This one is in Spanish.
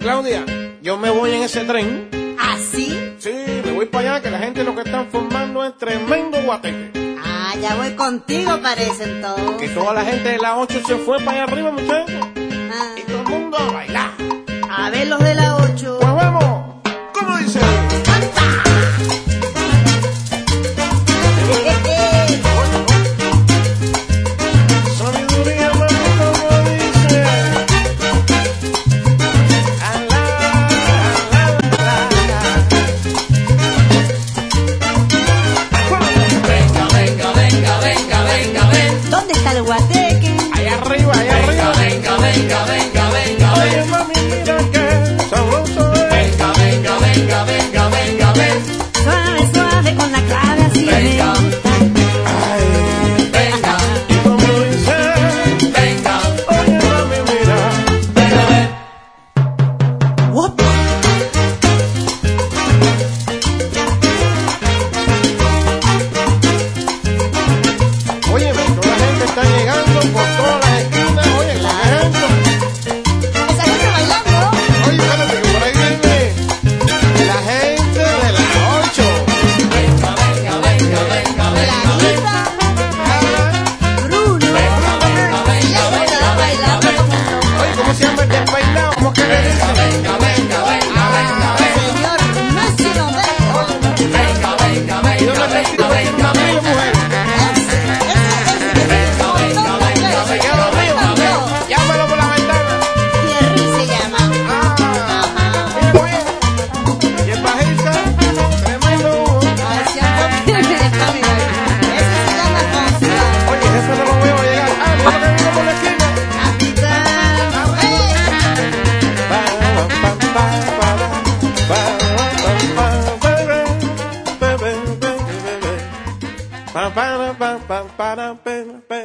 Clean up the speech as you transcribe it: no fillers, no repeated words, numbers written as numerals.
Claudia, yo me voy en ese tren. ¿Ah, sí? Sí, me voy para allá, que la gente lo que están formando es tremendo guateque. Ah, ya voy contigo, parece entonces. Que toda la gente de la 8 se fue para allá arriba, muchachos. Ah. Y todo el mundo a bailar. A ver los de la 8. Pues vamos. ¿Cómo dice? Sabiduría, mami, como dice. Venga, venga, venga, venga, venga, ven. ¿Dónde está el guateque? Allá arriba, allá arriba. Venga, venga, venga, venga, Oye, ven. mami, mira que sabroso es. Venga, venga, venga, venga, venga, ven. Suave, suave, con la clave así Venga. me gusta. Ay, Venga, y como dice, venga, oye, mami, mira. venga, ven. What? Oye, toda la gente está llegando por todas las esquinas. Oye, ¿qué es esto? Esa gente bailando. Oye, espérate, que por ahí viene la gente de la 8. Venga, venga, venga, venga, venga, ven. Clarita, Bruno. Y la gente está bailando como loco. Oye, ¿cómo se llama el despeinado? ¿Cómo que le Venga, dicen? venga, venga, venga, venga, ven. Señor Máximo Vega. Venga, venga, ¿Y dónde venga, está el tipo venga, que tiene venga, un amigo, venga. mujer? Se queda dormido. Llámalo por la ventana. Thierry se llama. Ah, mira, oye. Y el bajista, tremendo Hugo. Ese se llama Consuelo. Oye, jefe, no lo veo llegar. Ah, mira que vino por la esquina. Capitán. Pa,